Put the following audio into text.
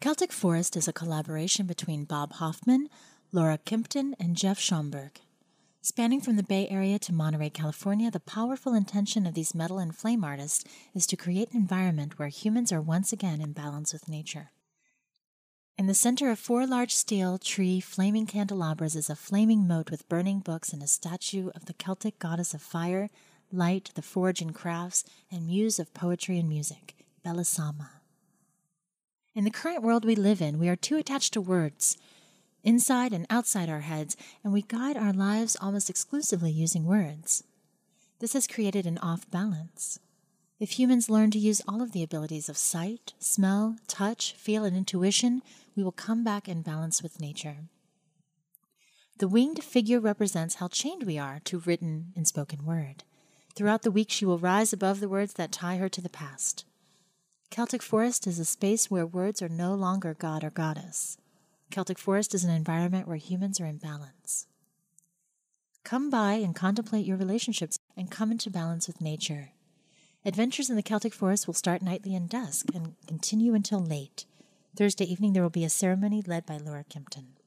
Celtic Forest is a collaboration between Bob Hoffman, Laura Kimpton, and Jeff Schomburg. Spanning from the Bay Area to Monterey, California, the powerful intention of these metal and flame artists is to create an environment where humans are once again in balance with nature. In the center of 4 large steel tree flaming candelabras is a flaming moat with burning books and a statue of the Celtic goddess of fire, light, the forge and crafts, and muse of poetry and music, Belisama. In the current world we live in, we are too attached to words, inside and outside our heads, and we guide our lives almost exclusively using words. This has created an off-balance. If humans learn to use all of the abilities of sight, smell, touch, feel, and intuition, we will come back in balance with nature. The winged figure represents how chained we are to written and spoken word. Throughout the week, she will rise above the words that tie her to the past. Celtic Forest is a space where words are no longer god or goddess. Celtic Forest is an environment where humans are in balance. Come by and contemplate your relationships and come into balance with nature. Adventures in the Celtic Forest will start nightly and dusk and continue until late. Thursday evening there will be a ceremony led by Laura Kimpton.